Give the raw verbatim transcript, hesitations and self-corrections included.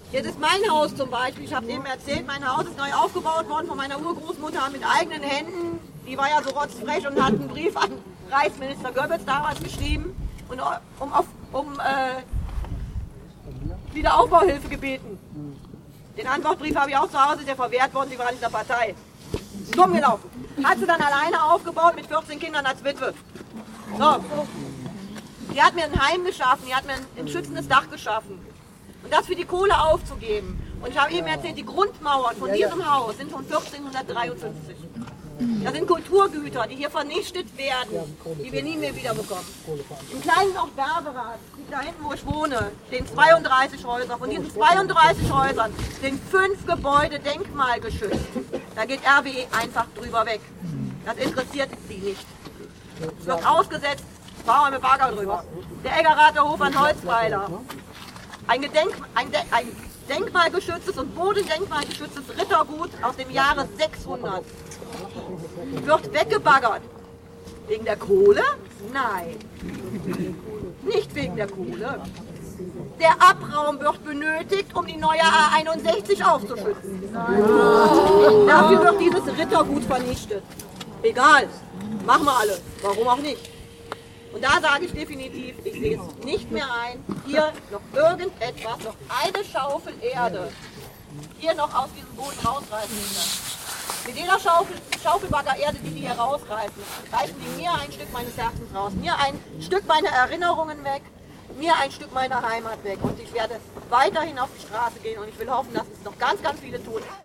Jetzt ist mein Haus zum Beispiel, ich habe eben erzählt, mein Haus ist neu aufgebaut worden von meiner Urgroßmutter mit eigenen Händen. Die war ja so rotzfrech und hat einen Brief an Reichsminister Goebbels damals geschrieben und um, auf, um äh, Wiederaufbauhilfe gebeten. Den Antwortbrief habe ich auch zu Hause, ist ja verwehrt worden, sie war in dieser Partei. Dumm gelaufen. Hat sie dann alleine aufgebaut mit vierzehn Kindern als Witwe. So. Die hat mir ein Heim geschaffen, die hat mir ein, ein schützendes Dach geschaffen. Und das für die Kohle aufzugeben. Und ich habe eben erzählt, die Grundmauern von diesem Haus sind von vierzehnhundertdreiundfünfzig. Das sind Kulturgüter, die hier vernichtet werden, die wir nie mehr wiederbekommen. Im kleinen Ort Berberath, da hinten wo ich wohne, stehen zweiunddreißig Häuser. Von diesen zweiunddreißig Häusern sind fünf Gebäude denkmalgeschützt. Da geht R W E einfach drüber weg. Das interessiert sie nicht. Es wird ausgesetzt, fahren wir mit Bagger drüber. Der Eggerather Hof an Holzpfeiler. Ein, Gedenk, ein, De, ein denkmalgeschütztes und bodendenkmalgeschütztes Rittergut aus dem Jahre sechshundert. Wird weggebaggert. Wegen der Kohle? Nein. Nicht wegen der Kohle. Der Abraum wird benötigt, um die neue A einundsechzig aufzuschützen. Dafür wird dieses Rittergut vernichtet. Egal, machen wir alle. Warum auch nicht? Und da sage ich definitiv, ich sehe es nicht mehr ein, hier noch irgendetwas, noch eine Schaufel Erde, hier noch aus diesem Boden rausreißen können. Mit jeder Schaufel, Schaufelbagger Erde, die die hier rausreißen, reißen die mir ein Stück meines Herzens raus, mir ein Stück meiner Erinnerungen weg, mir ein Stück meiner Heimat weg. Und ich werde weiterhin auf die Straße gehen und ich will hoffen, dass es noch ganz, ganz viele tun.